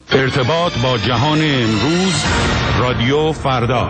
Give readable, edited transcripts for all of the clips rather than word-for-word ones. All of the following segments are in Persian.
ارتباط با جهان امروز، رادیو فردا.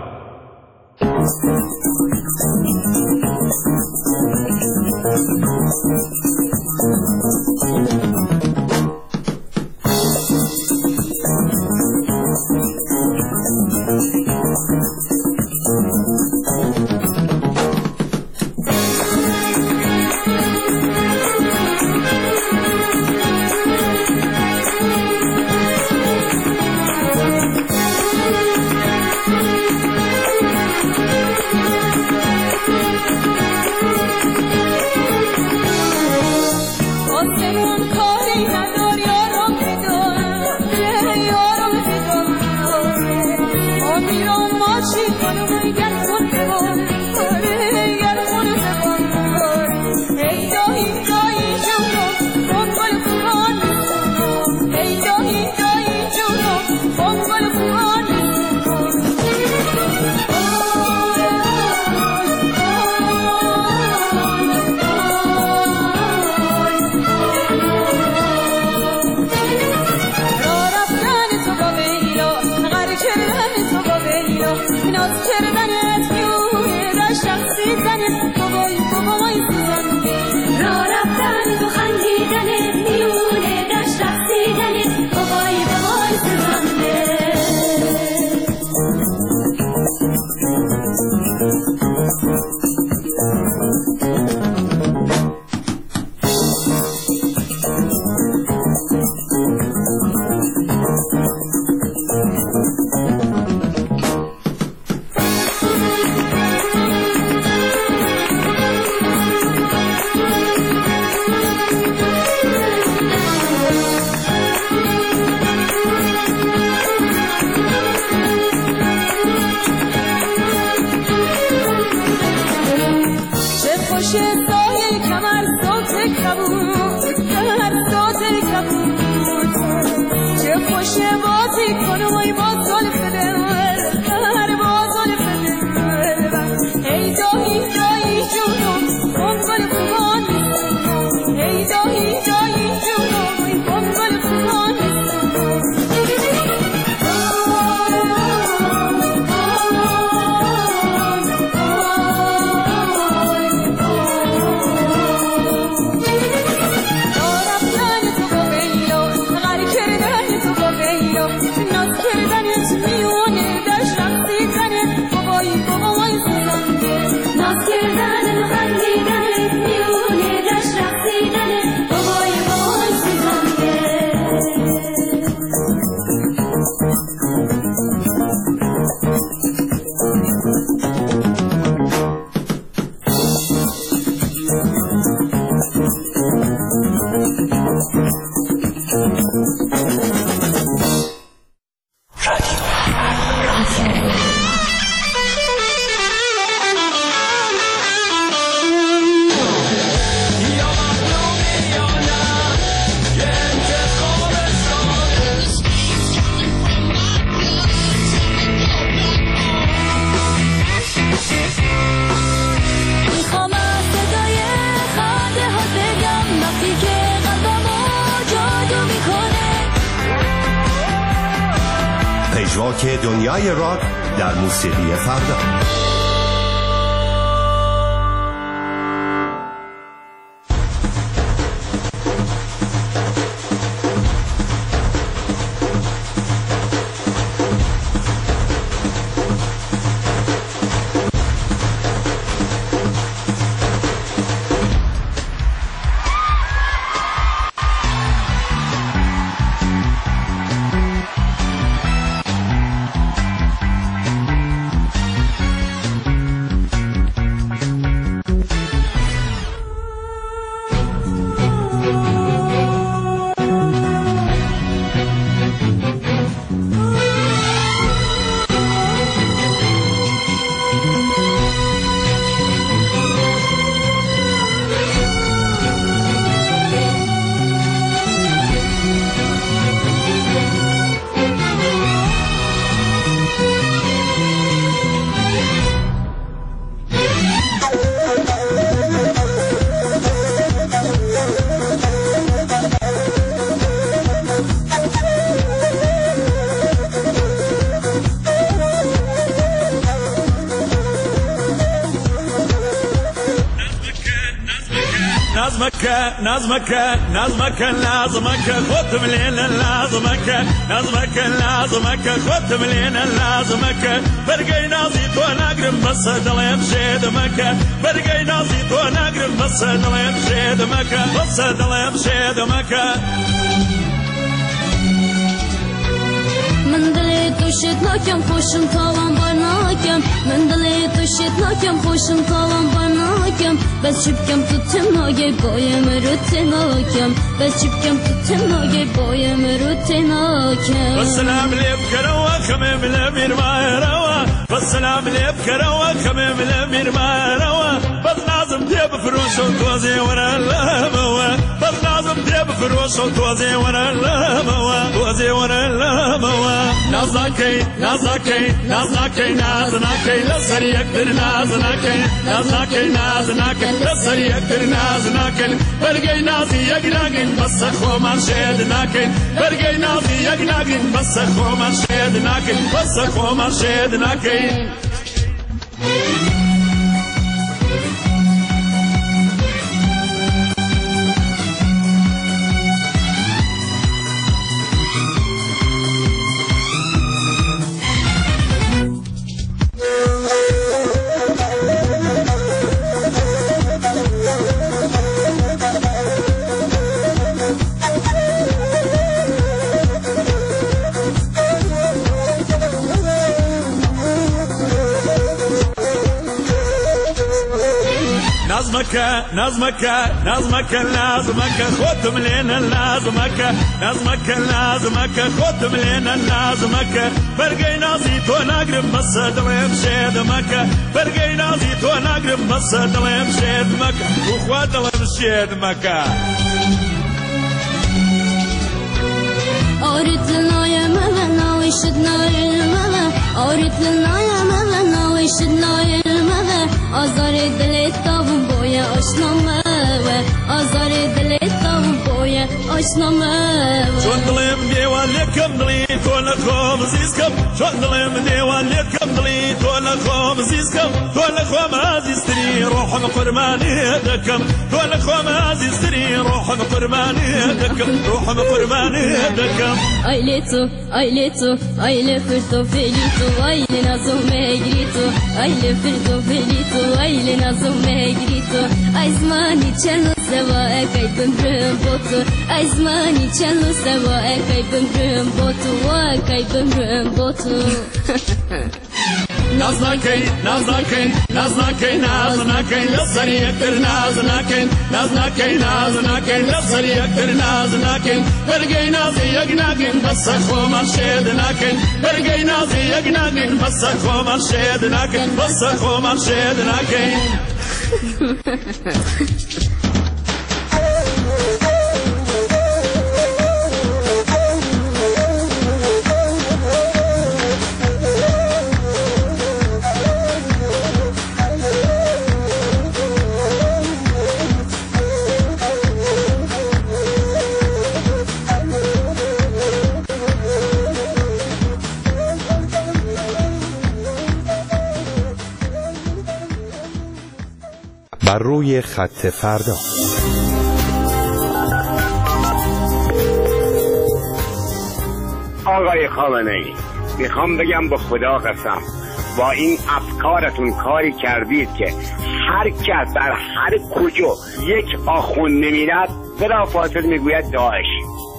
پژواک دنیای راک در موسیقی فردا. نظمك لازمك خد ملينا لازمك نظمك لازمك خد ملينا لازمك برقي نازيت ونقرب بس دليم شيدمك برقي نازيت ونقرب بس دليم شيدمك بس دليم شيدمك من دلی توشت ناکم خوشم تاوان بار ناکم من دلی توشت ناکم خوشم تاوان بار ناکم بس چپکم تو تنهایی بایم رو تناکم بس چپکم تو تنهایی بایم رو تناکم والسلام لي بكروا خمم الامير ما روا والسلام لي بكروا خمم الامير ما روا بس لازم تجيب فروش وتوزي ورا اللموا بس لازم تجيب فروش وتوزي ورا اللموا توزي ورا اللموا نازناكي لسر يقدر نازناكي لسر يقدر نازناكي برقي نازي يقناقن بس اخو من شيدناكي برقي نازي يقناقن بس اخو من شيدناكي بس اخو من شيدناكي نظمك لازمك خد ملينا لازمك نظمك لازمك خد ملينا لازمك برقي نازيت ونقرب بس دليم شيدمك برقي نازيت ونقرب بس دليم شيدمك وخوات دليم شيدمك أوريتلنا يا ملا ويشدنا يا ملا أوريتلنا يا ملا ويشدنا يا ملا أزار دل تابون بويا أشنا موا أزار دل تابون بويا أشنا موا شون دليم ديوان لكم دليت ولا خوم زيزكم شون دليم ديوان لكم دليت ولا خوم زيزكم ولا خوم عزيزتري روح قرباني دكم ولا خوم عزيزتري روح قرباني دكم روح قرباني دكم Aile fırto felito Aile nazım me grito Aile fırto felito Aile nazım me grito Aizmani çelno seva Ekay bömrüm botu Aizmani çelno seva Ekay bömrüm botu Ekay bömrüm botu نازناكي لسر يقدر نازناكي لسر يقدر نازناكي برقي نازي يقناقن بس اخو مرشدناكي برقي نازي يقناقن بس اخو مرشدناكي بس اخو مرشدناكي بر روی خط فردا. آقای خامنه‌ای، میخوام بگم به خدا قسم با این افکارتون کاری کردید که هر کس در هر کجا یک آخوند نمیرد بلافاصله میگوید داعش.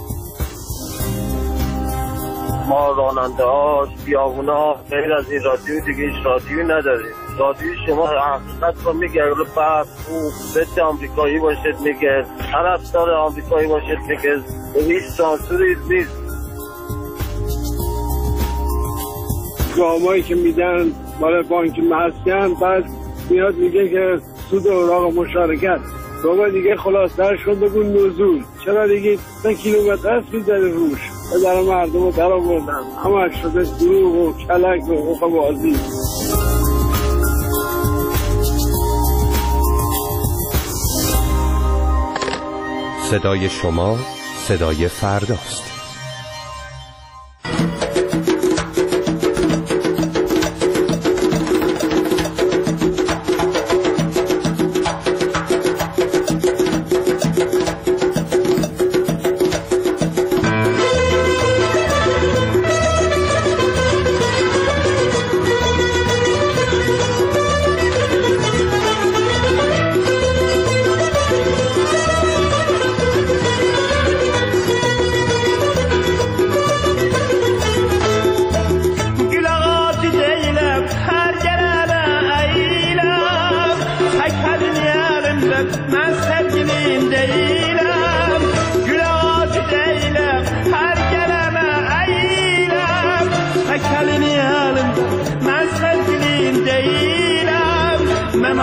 ما راننده ها بیابونا غیر از این رادیو دیگه هیچ رادیو نداریم. رادیو شما حقیقت رو میگه، بعد خوب ضد آمریکایی باشد میگه، طرفدار آمریکایی باشد میگه، هیچ سانسوری نیست. گامایی که میدن برای بانک مسکن بعد میاد میگه که سود اوراق مشارکت. بابا دیگه خلاص‌تر شد بگو نزول. چرا دیگه 3 کیلومتر است می‌ذاره روش. در مردم رو در آوردن. همه شده دروغ و کلک و حقوق‌بازی. صدای شما صدای فرداست.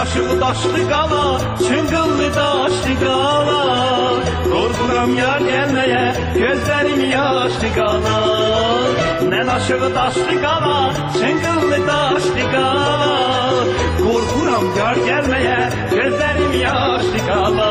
aşığı daşlı qala, çıngıllı daşlı qala. Qorxuram yar gəlməyə, gözlərim yaşlı qala. Mən aşığı daşlı qala, çıngıllı daşlı qala. Qorxuram yar gəlməyə, gözlərim yaşlı qala.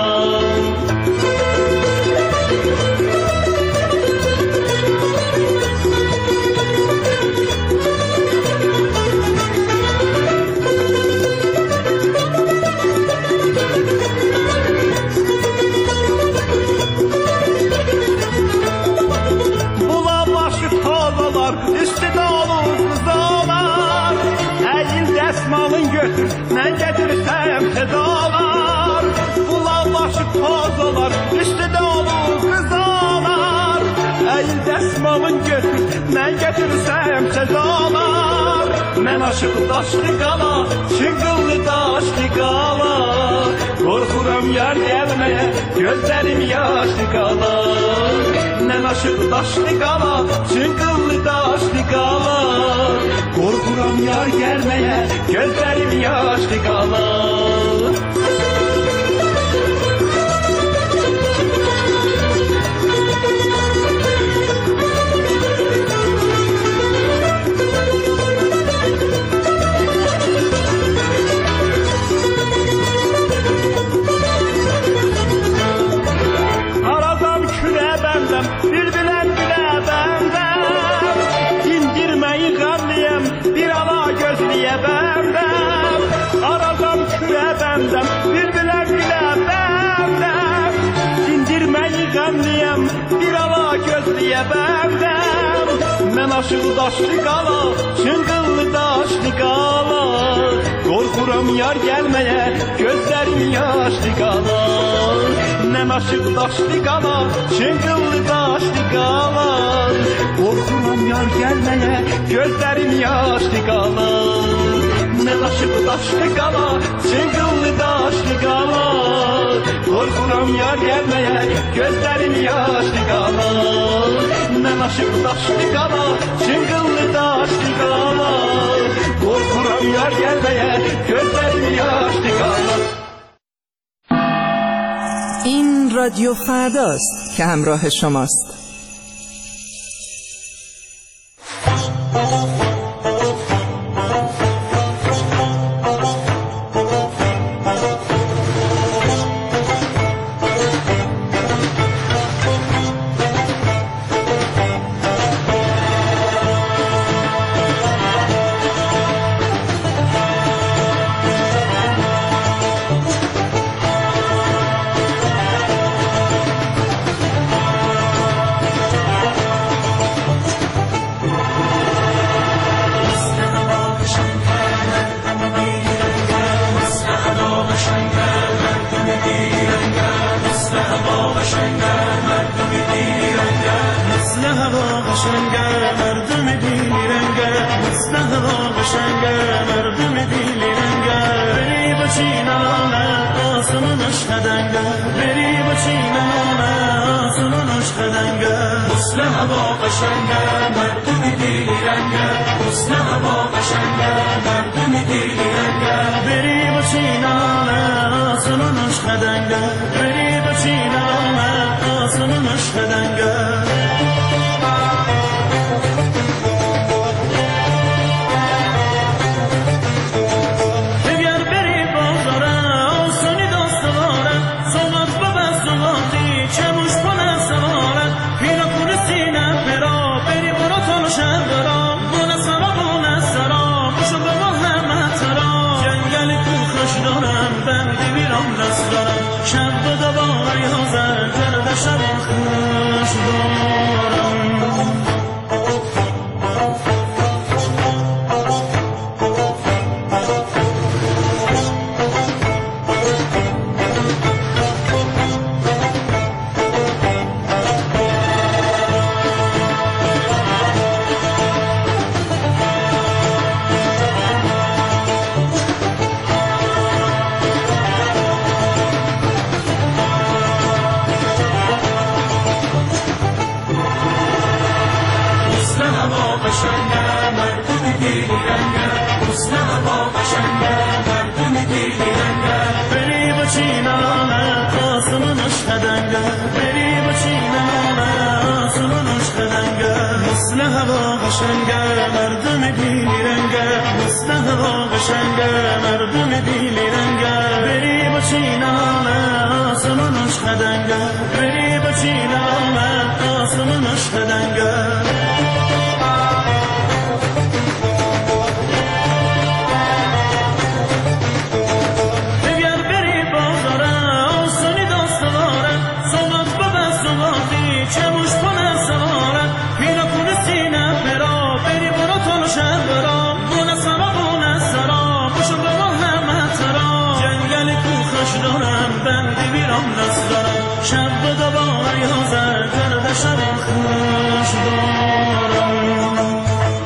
Malın götür, mən getirsəm sedalar. Bulanlaşıb pozalar, üstüdə olur qızalar. Əyil dəsmalın götür, mən getirsəm sedalar. Mən aşıq daşlı qala, çıngıllı daşlı qala. Qorxuram yar gəlməyə, gözlərim yaşlı qala. Mən aşıq daşlı qala, çıngıllı daşlı qala. Qorxuram yar gəlməyə, gözlərim yaşlı qala. Arazam kürə bəndəm, bilbiləm gülə bəndəm. Dindirməyi qanlıyəm, bir ala gözləyə bəndəm. Arazam kürə bəndəm, bilbiləm gülə bəndəm. Dindirməyi qanlıyəm, bir ala gözləyə bəndəm. Mən aşığı daşlı qala, çıngıllı daşlı qala. Qorxuram yar gəlməyə, gözlərim yaşlı qala. Mən aşığı daşlı qala, çıngıllı daşlı qala. Qorxuram yar gəlməyə, gözlərim yaşlı qala. Mən aşığı daşlı qala, çıngıllı daşlı qala. Qorxuram yar gəlməyə, gözlərim yaşlı qala. Mən aşığı daşlı qala, çıngıllı daşlı qala. Qorxuram yar gəlməyə, gözlərim yaşlı qala. این رادیو فرداست که همراه شماست. قشنگه مردم دیگرنگه حسن هوا قشنگه مردم دیگرنگه چینانه قاسم نشدنگه بری با چینانه آسم نشدنگه مثل هوا قشنگه مردم بیلی رنگه مثل هوا قشنگه مردم بیلی رنگه بری با چینانه آسم نشدنگه بری با چینانه آسم نشدنگه شب دوباره یازد گرد شب خوش دارم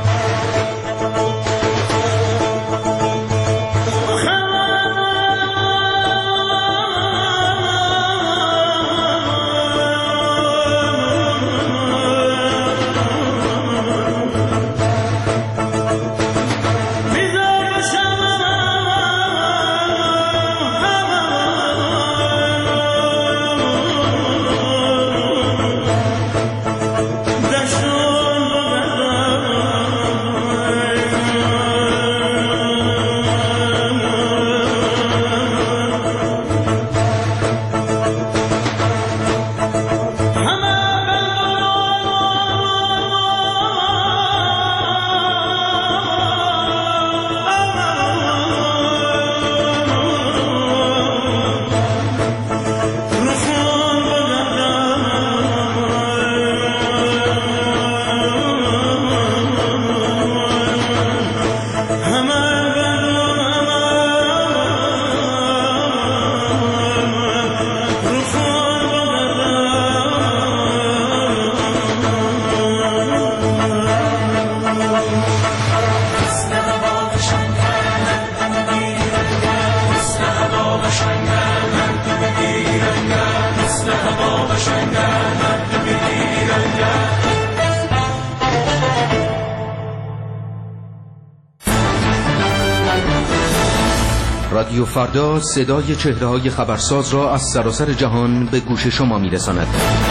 رادیو فردا صدای چهره‌های خبرساز را از سراسر جهان به گوش شما می‌رساند.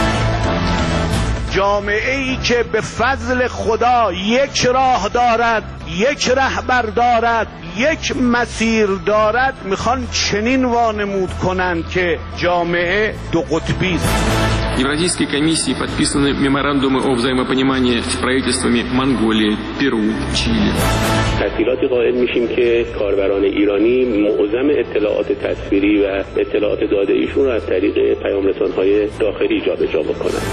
جامعه‌ای که به فضل خدا یک راه دارد، یک رهبر دارد، یک مسیر دارد، میخوان چنین وانمود کنند که جامعه دو قطبی است. Евразийской комиссии подписаны меморандумы о взаимопонимании с правительствами Монголии, Перу, Чили. تسهیلاتی قائل میشیم که کاربران ایرانی معظم اطلاعات تصویری و اطلاعات داده ایشون را از طریق پیام‌رسان‌های داخلی جابجا بکنند.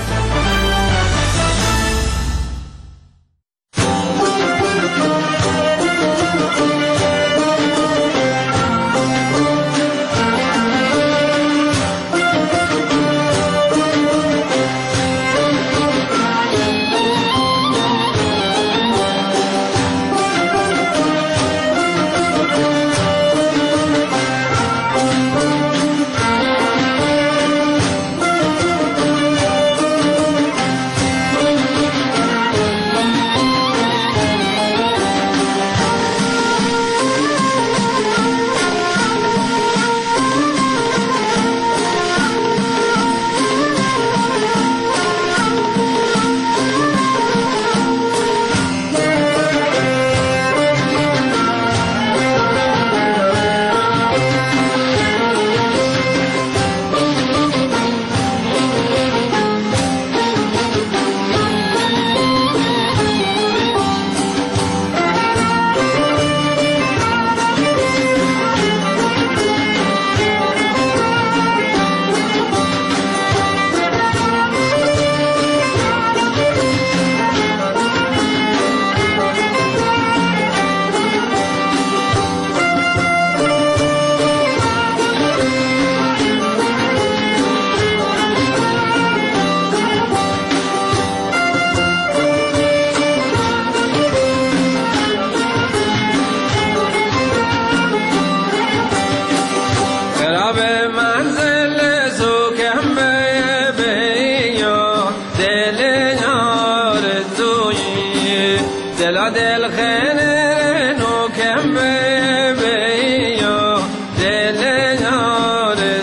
دل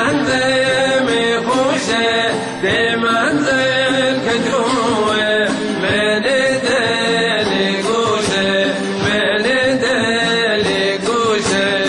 گنده می خوشه به منزل که جوه من دل گوشه من دل گوشه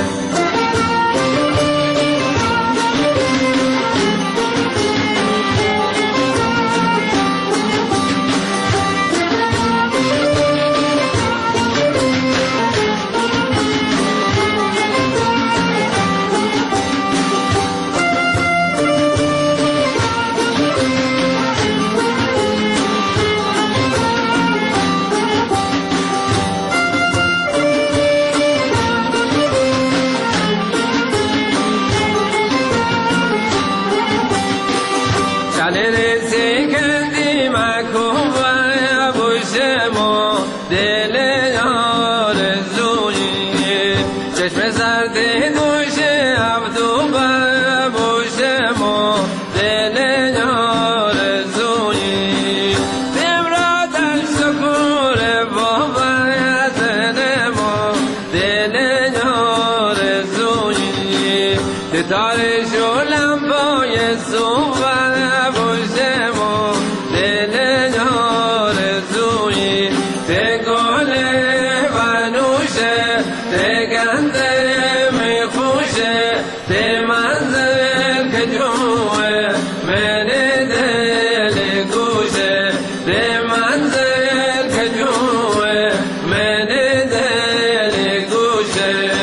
چشم زرد دوشه عبدو ببوشه ما دل یار زویی دمرا در شکور بابت ما دل یار زویی ستاره شلم پای صوبه بوشه ما دل یار زویی تگل ونوشه تگنده می خوشه ته منزل که جوه من دل گوشه ته منزل که جوه من دل گوشه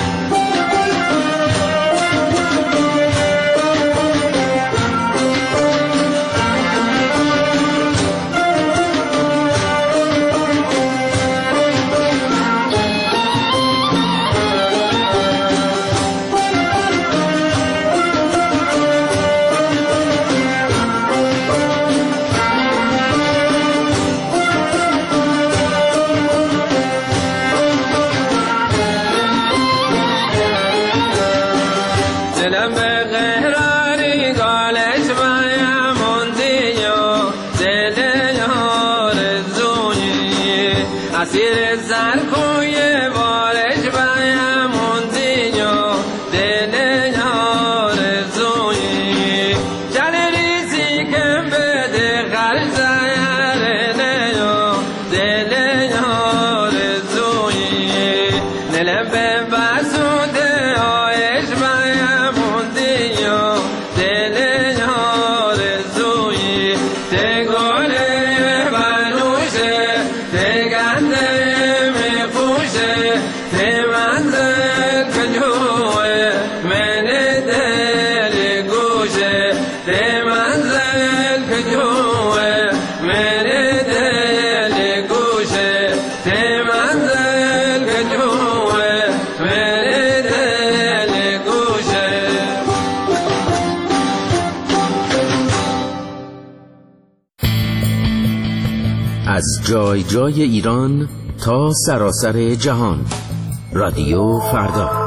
دلم به قهراری گالش بایم دیو دل یار زونی اسیر سرکوی بارش بایم دیو دل یار زونی جل ریزی کم بده خرزایر نیو دل یار زونی دلم به بسوده آیش بایم دل یار زویی تگل بنوشه تگنده می پوشه ته منزل که جوه من دل گوشه ته منزل که جوه من دل گوشه ته منزل که جوه من دل گوشه از جای جای ایران تا سراسر جهان رادیو فردا.